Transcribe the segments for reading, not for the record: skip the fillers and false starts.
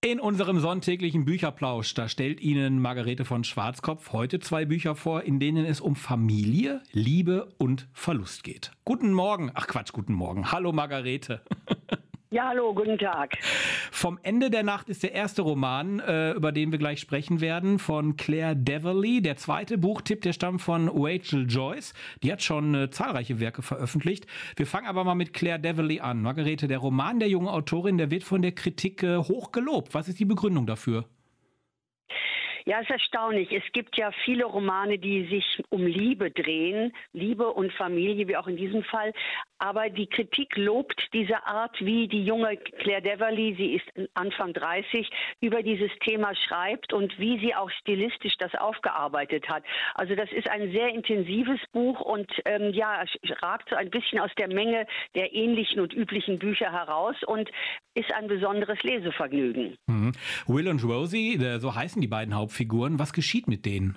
In unserem sonntäglichen Bücherplausch, da stellt Ihnen Margarete von Schwarzkopf heute 2 Bücher vor, in denen es um Familie, Liebe und Verlust geht. Guten Morgen. Ach Quatsch, guten Morgen. Hallo Margarete. Ja, hallo, guten Tag. Vom Ende der Nacht ist der erste Roman, über den wir gleich sprechen werden, von Claire Deverley. Der zweite Buchtipp, der stammt von Rachel Joyce. Die hat schon zahlreiche Werke veröffentlicht. Wir fangen aber mal mit Claire Deverley an. Margarete, der Roman der jungen Autorin, der wird von der Kritik hoch gelobt. Was ist die Begründung dafür? Ja, es ist erstaunlich. Es gibt ja viele Romane, die sich um Liebe drehen, Liebe und Familie, wie auch in diesem Fall. Aber die Kritik lobt diese Art, wie die junge Claire Deverley, sie ist Anfang 30, über dieses Thema schreibt und wie sie auch stilistisch das aufgearbeitet hat. Also das ist ein sehr intensives Buch und ragt so ein bisschen aus der Menge der ähnlichen und üblichen Bücher heraus und ist ein besonderes Lesevergnügen. Will und Rosie, so heißen die beiden Hauptfiguren. Was geschieht mit denen?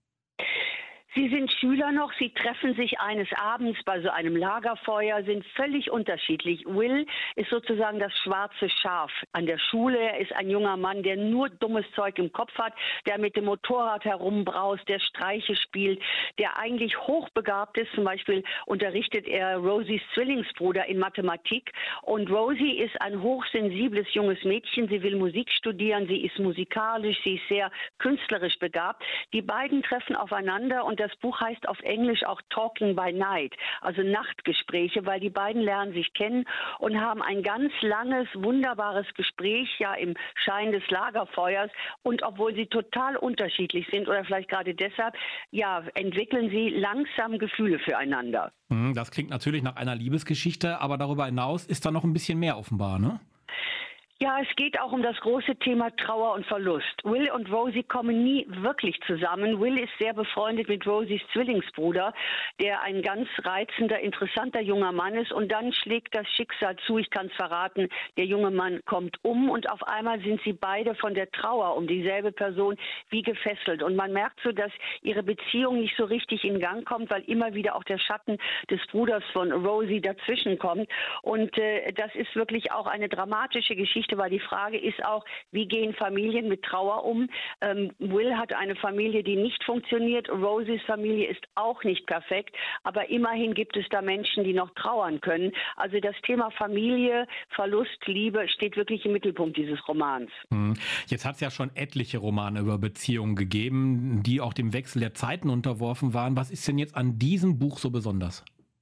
Sie sind Schüler noch, sie treffen sich eines Abends bei so einem Lagerfeuer, sind völlig unterschiedlich. Will ist sozusagen das schwarze Schaf an der Schule. Er ist ein junger Mann, der nur dummes Zeug im Kopf hat, der mit dem Motorrad herumbraust, der Streiche spielt, der eigentlich hochbegabt ist. Zum Beispiel unterrichtet er Rosies Zwillingsbruder in Mathematik. Und Rosie ist ein hochsensibles junges Mädchen. Sie will Musik studieren, sie ist musikalisch, sie ist sehr künstlerisch begabt. Die beiden treffen aufeinander und das Buch heißt auf Englisch auch Talking by Night, also Nachtgespräche, weil die beiden lernen sich kennen und haben ein ganz langes, wunderbares Gespräch, ja im Schein des Lagerfeuers. Und obwohl sie total unterschiedlich sind oder vielleicht gerade deshalb, ja, entwickeln sie langsam Gefühle füreinander. Das klingt natürlich nach einer Liebesgeschichte, aber darüber hinaus ist da noch ein bisschen mehr offenbar, ne? Ja, es geht auch um das große Thema Trauer und Verlust. Will und Rosie kommen nie wirklich zusammen. Will ist sehr befreundet mit Rosies Zwillingsbruder, der ein ganz reizender, interessanter junger Mann ist. Und dann schlägt das Schicksal zu, ich kann es verraten, der junge Mann kommt um und auf einmal sind sie beide von der Trauer um dieselbe Person wie gefesselt. Und man merkt so, dass ihre Beziehung nicht so richtig in Gang kommt, weil immer wieder auch der Schatten des Bruders von Rosie dazwischen kommt. Und das ist wirklich auch eine dramatische Geschichte, weil die Frage ist auch, wie gehen Familien mit Trauer um? Will hat eine Familie, die nicht funktioniert. Rosies Familie ist auch nicht perfekt, aber immerhin gibt es da Menschen, die noch trauern können. Also das Thema Familie, Verlust, Liebe steht wirklich im Mittelpunkt dieses Romans. Jetzt hat es ja schon etliche Romane über Beziehungen gegeben, die auch dem Wechsel der Zeiten unterworfen waren. Was ist denn jetzt an diesem Buch so besonders?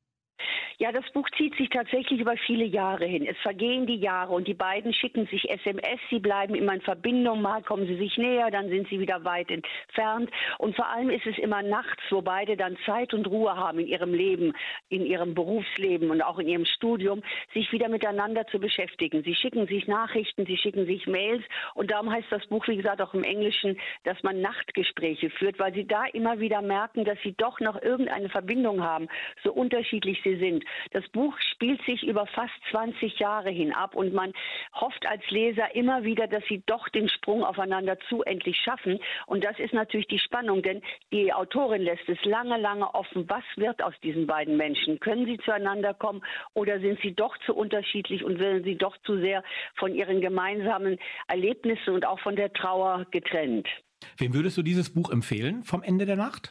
Ja, das Buch zieht sich tatsächlich über viele Jahre hin. Es vergehen die Jahre und die beiden schicken sich SMS, sie bleiben immer in Verbindung, mal kommen sie sich näher, dann sind sie wieder weit entfernt. Und vor allem ist es immer nachts, wo beide dann Zeit und Ruhe haben in ihrem Leben, in ihrem Berufsleben und auch in ihrem Studium, sich wieder miteinander zu beschäftigen. Sie schicken sich Nachrichten, sie schicken sich Mails und darum heißt das Buch, wie gesagt, auch im Englischen, dass man Nachtgespräche führt, weil sie da immer wieder merken, dass sie doch noch irgendeine Verbindung haben, so unterschiedlich sie sind. Das Buch spielt sich über fast 20 Jahre hin ab und man hofft als Leser immer wieder, dass sie doch den Sprung aufeinander zu endlich schaffen. Und das ist natürlich die Spannung, denn die Autorin lässt es lange, lange offen. Was wird aus diesen beiden Menschen? Können sie zueinander kommen oder sind sie doch zu unterschiedlich und werden sie doch zu sehr von ihren gemeinsamen Erlebnissen und auch von der Trauer getrennt? Wem würdest du dieses Buch empfehlen vom Ende der Nacht?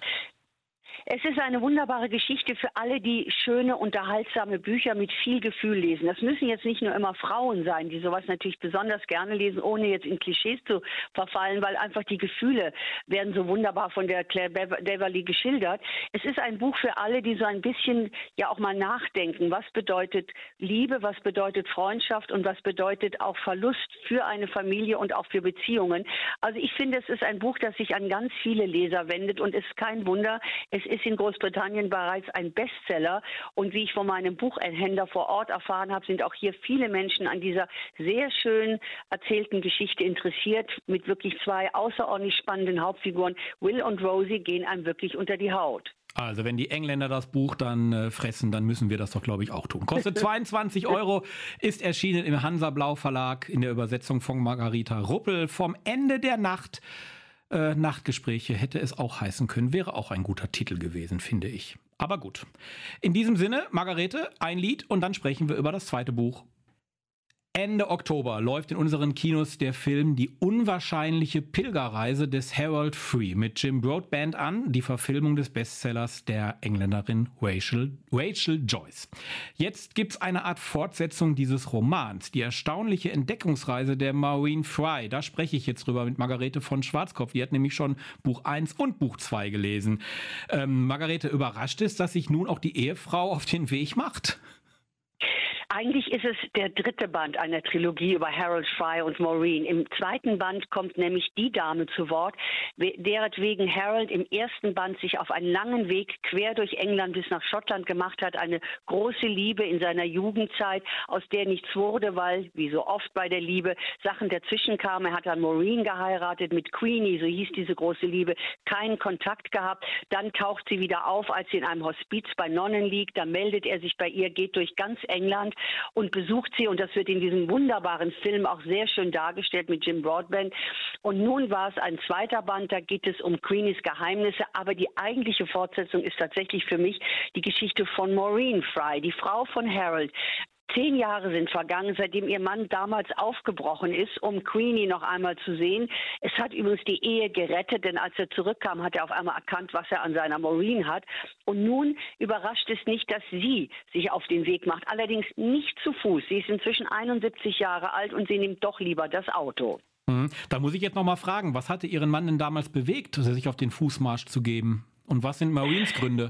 Es ist eine wunderbare Geschichte für alle, die schöne, unterhaltsame Bücher mit viel Gefühl lesen. Das müssen jetzt nicht nur immer Frauen sein, die sowas natürlich besonders gerne lesen, ohne jetzt in Klischees zu verfallen, weil einfach die Gefühle werden so wunderbar von der Claire Deverley geschildert. Es ist ein Buch für alle, die so ein bisschen ja auch mal nachdenken. Was bedeutet Liebe, was bedeutet Freundschaft und was bedeutet auch Verlust für eine Familie und auch für Beziehungen. Also ich finde, es ist ein Buch, das sich an ganz viele Leser wendet und es ist kein Wunder, es ist in Großbritannien bereits ein Bestseller und wie ich von meinem Buchhändler vor Ort erfahren habe, sind auch hier viele Menschen an dieser sehr schön erzählten Geschichte interessiert, mit wirklich 2 außerordentlich spannenden Hauptfiguren. Will und Rosie gehen einem wirklich unter die Haut. Also wenn die Engländer das Buch dann fressen, dann müssen wir das doch, glaube ich, auch tun. Kostet 22 €, ist erschienen im Hansa Blau Verlag in der Übersetzung von Margarita Ruppel. Vom Ende der Nacht. Nachtgespräche hätte es auch heißen können, wäre auch ein guter Titel gewesen, finde ich. Aber gut. In diesem Sinne, Margarete, ein Lied und dann sprechen wir über das zweite Buch. Ende Oktober läuft in unseren Kinos der Film Die unwahrscheinliche Pilgerreise des Harold Free mit Jim Broadbent an, die Verfilmung des Bestsellers der Engländerin Rachel Joyce. Jetzt gibt's eine Art Fortsetzung dieses Romans, die erstaunliche Entdeckungsreise der Maureen Fry. Da spreche ich jetzt drüber mit Margarete von Schwarzkopf. Die hat nämlich schon Buch 1 und Buch 2 gelesen. Margarete, überrascht es, dass sich nun auch die Ehefrau auf den Weg macht? Eigentlich ist es der dritte Band einer Trilogie über Harold Fry und Maureen. Im zweiten Band kommt nämlich die Dame zu Wort, deretwegen Harold im ersten Band sich auf einen langen Weg quer durch England bis nach Schottland gemacht hat. Eine große Liebe in seiner Jugendzeit, aus der nichts wurde, weil, wie so oft bei der Liebe, Sachen dazwischen kamen. Er hat dann Maureen geheiratet mit Queenie, so hieß diese große Liebe, keinen Kontakt gehabt. Dann taucht sie wieder auf, als sie in einem Hospiz bei Nonnen liegt. Da meldet er sich bei ihr, geht durch ganz England und besucht sie, und das wird in diesem wunderbaren Film auch sehr schön dargestellt mit Jim Broadbent. Und nun war es ein zweiter Band, da geht es um Queenies Geheimnisse, aber die eigentliche Fortsetzung ist tatsächlich für mich die Geschichte von Maureen Fry, die Frau von Harold. 10 Jahre sind vergangen, seitdem ihr Mann damals aufgebrochen ist, um Queenie noch einmal zu sehen. Es hat übrigens die Ehe gerettet, denn als er zurückkam, hat er auf einmal erkannt, was er an seiner Maureen hat. Und nun überrascht es nicht, dass sie sich auf den Weg macht. Allerdings nicht zu Fuß. Sie ist inzwischen 71 Jahre alt und sie nimmt doch lieber das Auto. Da muss ich jetzt noch mal fragen, was hatte Ihren Mann denn damals bewegt, sich auf den Fußmarsch zu geben? Und was sind Maureens Gründe?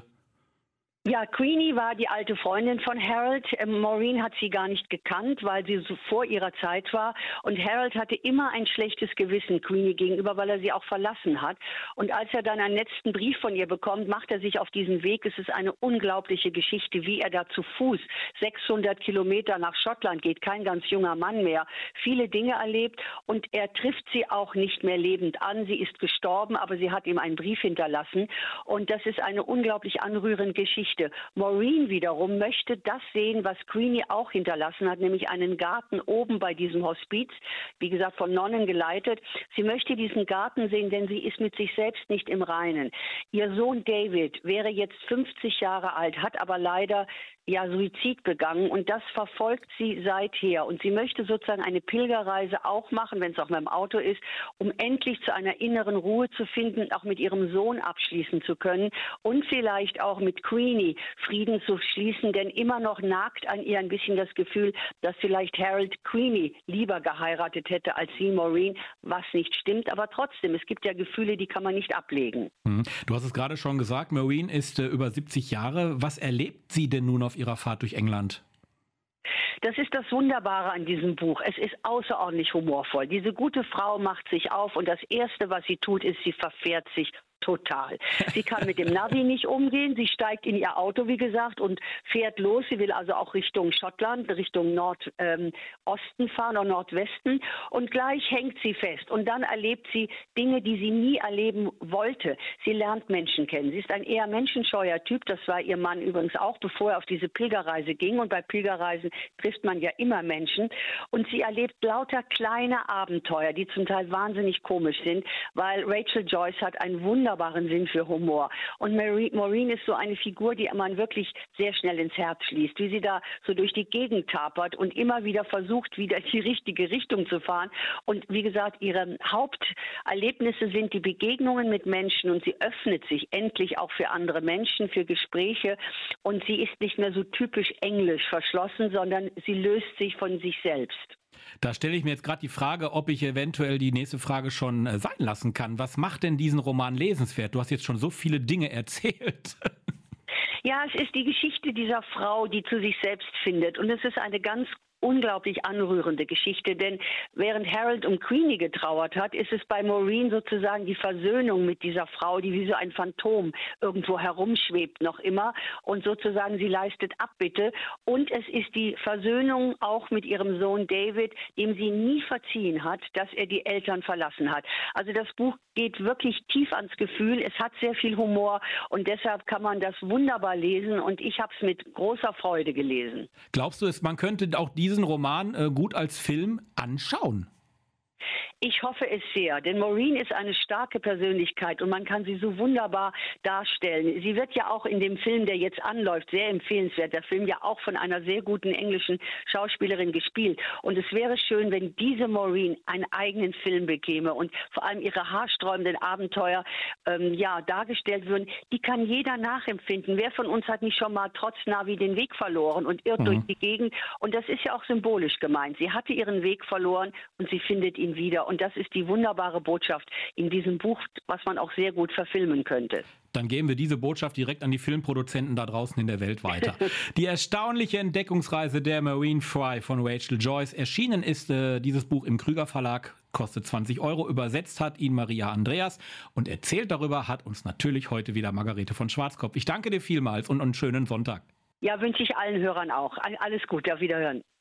Ja, Queenie war die alte Freundin von Harold. Maureen hat sie gar nicht gekannt, weil sie so vor ihrer Zeit war. Und Harold hatte immer ein schlechtes Gewissen Queenie gegenüber, weil er sie auch verlassen hat. Und als er dann einen letzten Brief von ihr bekommt, macht er sich auf diesen Weg. Es ist eine unglaubliche Geschichte, wie er da zu Fuß 600 Kilometer nach Schottland geht. Kein ganz junger Mann mehr. Viele Dinge erlebt und er trifft sie auch nicht mehr lebend an. Sie ist gestorben, aber sie hat ihm einen Brief hinterlassen. Und das ist eine unglaublich anrührende Geschichte. Maureen wiederum möchte das sehen, was Queenie auch hinterlassen hat, nämlich einen Garten oben bei diesem Hospiz, wie gesagt von Nonnen geleitet. Sie möchte diesen Garten sehen, denn sie ist mit sich selbst nicht im Reinen. Ihr Sohn David wäre jetzt 50 Jahre alt, hat aber leider Suizid begangen, und das verfolgt sie seither. Und sie möchte sozusagen eine Pilgerreise auch machen, wenn es auch mit dem Auto ist, um endlich zu einer inneren Ruhe zu finden, auch mit ihrem Sohn abschließen zu können und vielleicht auch mit Queenie Frieden zu schließen, denn immer noch nagt an ihr ein bisschen das Gefühl, dass vielleicht Harold Queenie lieber geheiratet hätte als sie Maureen, was nicht stimmt. Aber trotzdem, es gibt ja Gefühle, die kann man nicht ablegen. Du hast es gerade schon gesagt, Maureen ist über 70 Jahre. Was erlebt sie denn nun auf ihrer Fahrt durch England? Das ist das Wunderbare an diesem Buch. Es ist außerordentlich humorvoll. Diese gute Frau macht sich auf und das Erste, was sie tut, ist, sie verfährt sich total. Sie kann mit dem Navi nicht umgehen. Sie steigt in ihr Auto, wie gesagt, und fährt los. Sie will also auch Richtung Schottland, Richtung Nordosten fahren oder Nordwesten. Und gleich hängt sie fest. Und dann erlebt sie Dinge, die sie nie erleben wollte. Sie lernt Menschen kennen. Sie ist ein eher menschenscheuer Typ. Das war ihr Mann übrigens auch, bevor er auf diese Pilgerreise ging. Und bei Pilgerreisen trifft man ja immer Menschen. Und sie erlebt lauter kleine Abenteuer, die zum Teil wahnsinnig komisch sind, weil Rachel Joyce hat einen wunderbaren Sinn für Humor. Und Maureen ist so eine Figur, die man wirklich sehr schnell ins Herz schließt, wie sie da so durch die Gegend tapert und immer wieder versucht, wieder in die richtige Richtung zu fahren. Und wie gesagt, ihre Haupterlebnisse sind die Begegnungen mit Menschen, und sie öffnet sich endlich auch für andere Menschen, für Gespräche, und sie ist nicht mehr so typisch englisch verschlossen, sondern sie löst sich von sich selbst. Da stelle ich mir jetzt gerade die Frage, ob ich eventuell die nächste Frage schon sein lassen kann. Was macht denn diesen Roman lesenswert? Du hast jetzt schon so viele Dinge erzählt. Ja, es ist die Geschichte dieser Frau, die zu sich selbst findet. Und es ist eine ganz unglaublich anrührende Geschichte, denn während Harold um Queenie getrauert hat, ist es bei Maureen sozusagen die Versöhnung mit dieser Frau, die wie so ein Phantom irgendwo herumschwebt noch immer, und sozusagen sie leistet Abbitte, und es ist die Versöhnung auch mit ihrem Sohn David, dem sie nie verziehen hat, dass er die Eltern verlassen hat. Also das Buch geht wirklich tief ans Gefühl, es hat sehr viel Humor, und deshalb kann man das wunderbar lesen, und ich habe es mit großer Freude gelesen. Glaubst du, man könnte auch diesen Roman gut als Film anschauen? Ich hoffe es sehr, denn Maureen ist eine starke Persönlichkeit und man kann sie so wunderbar darstellen. Sie wird ja auch in dem Film, der jetzt anläuft, sehr empfehlenswert. Der Film ja auch von einer sehr guten englischen Schauspielerin gespielt. Und es wäre schön, wenn diese Maureen einen eigenen Film bekäme und vor allem ihre haarsträubenden Abenteuer dargestellt würden. Die kann jeder nachempfinden. Wer von uns hat nicht schon mal trotz Navi den Weg verloren und irrt durch die Gegend? Und das ist ja auch symbolisch gemeint. Sie hatte ihren Weg verloren und sie findet ihn wieder. Und das ist die wunderbare Botschaft in diesem Buch, was man auch sehr gut verfilmen könnte. Dann geben wir diese Botschaft direkt an die Filmproduzenten da draußen in der Welt weiter. Die erstaunliche Entdeckungsreise der Maureen Fry von Rachel Joyce. Erschienen ist dieses Buch im Krüger Verlag, kostet 20 €. Übersetzt hat ihn Maria Andreas und erzählt darüber hat uns natürlich heute wieder Margarete von Schwarzkopf. Ich danke dir vielmals und einen schönen Sonntag. Ja, wünsche ich allen Hörern auch. Alles Gute, auf Wiederhören.